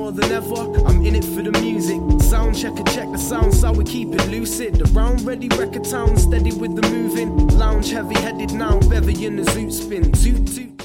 more than ever, I'm in it for the music. Sound checker, check the sound, so we keep it lucid. Around ready, record town, steady with the moving. Lounge heavy headed now, bevy in the zoot spin. Toot toot.